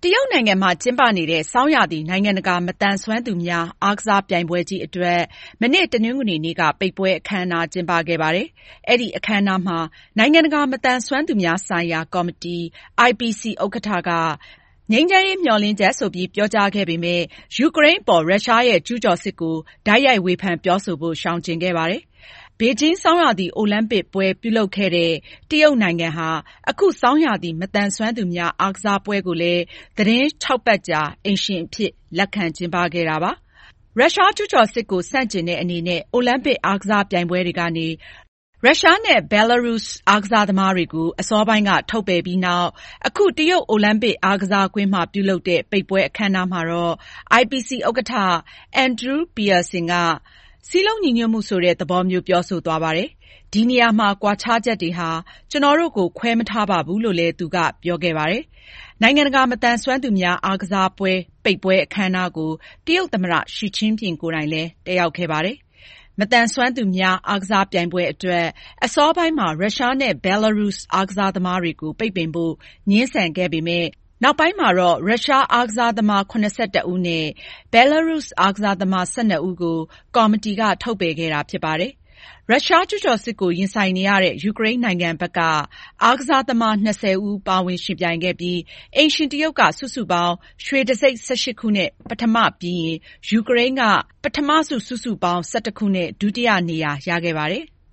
တရုတ်နိုင်ငံမှာကျင်းပနေတဲ့ဆောင်းရာသီနိုင်ငံတကာမသန်စွမ်းသူများအားကစားပြိုင်ပွဲကြီးအတွက်မနေ့တနင်္ဂနွေနေ့ကပိတ်ပွဲအခမ်းအနားကျင်းပခဲ့ပါတယ်။အဲဒီအခမ်းအနားမှာနိုင်ငံတကာမသန်စွမ်းသူများဆိုင်ရာကော်မတီ IPC ဥက္ကဋ္ဌကငြိမ်းချမ်းရေးမျှော်လင့်ချက်ဆိုပြီးပြောကြားခဲ့ပေမယ့် ယူကရိန်းအပေါ်ရုရှားရဲ့ကျူးကျော်စစ်ကိုတိုက်ရိုက်ဝေဖန်ပြောဆိုဖို့ရှောင်ကျဉ်ခဲ့ပါတယ်။ဘေဂျင်းဆောင်းရာသီအိုလံပစ်ပွဲပြုလုပ်ခဲ့တဲ့တရုတ်နိုင်ငံဟာအခုဆောင်းရာသီမသန်စွမ်းသူများအားကစားပွဲကိုလည်းသီတင်း 6 ပတ်ကြာအိမ်ရှင်အဖြစ်လက်ခံကျင်းပခဲ့တာပါ။ရုရှားကျူးကျော်စစ်ကိုဆန့်ကျင်တဲ့အနေနဲ့အိုလံပစ်အားကစားပြိုင်ပွဲတွေကနေရုရှားနဲ့ဘဲလာရုစ်အားကစားသမားတွေကိုအစောပိုင်းကထုတ်ပယ်ပြီးနောက်အခုတရုတ်အိုလံပစ်အားကစားကွင်းမှာပြုလုပ်တဲ့ပိတ်ပွဲအခမ်းအနားမှာတော့ IPC ဥက္ကဋ္ဌ Andrew Parsons ကစည်းလုံးညီညွတ်မှုဆိုတဲ့သဘောမျိုးပြောဆိုသွားပါတယ်။ဒီနေရာမှာကွာခြားချက်တွေဟာကျနော်တို့ကိုခွဲမထားပါဘူးလို့လည်းသူကပြောခဲ့ပါတယ်။နိုင်ငံတကာမသန်စွမ်းသူများအားကစားပွဲပိတ်ပွဲအခမ်းအနားကိုတရုတ်သမ္မတရှီကျင်းပင်ကိုယ်တိုင်လည်းတက်ရောက်ခဲ့ပါတယ်။မသန်စွမ်းသူများအားကစားပြိုင်ပွဲအတွက်အစောပိုင်းမှာရုရှားနဲ့ဘဲလာရုစ်အားကစားသမားတွေကိုပိတ်ပင်ဖို့ငြင်းဆန်ခဲ့ပေမယ့်နောက်ပိုင်းမှာတော့ရုရှားအားကစားသမား 71 ဦးနဲ့ဘဲလာရုစ်အားကစားသမား 12 ဦးကိုကော်မတီကထုတ်ပယ်ခဲ့တာဖြစ်ပါတယ်။ရုရှားကျူးကျော်စစ်ကိုရင်ဆိုင်နေရတဲ့ယူကရိန်းနိုင်ငံဘက်ကအားကစားသမား 20 ဦးပါဝင်ယှဉ်ပြိုင်ခဲ့ပြီးအိမ်ရှင်တရုတ်ကစုစုပေါင်းရွှေတံဆိပ် 18 ခုနဲ့ပထမပြီးရင်ယူကရိန်းကပထမဆုစုစုပေါင်း 12 ခုနဲ့ဒုတိယနေရာရခဲ့ပါတယ်။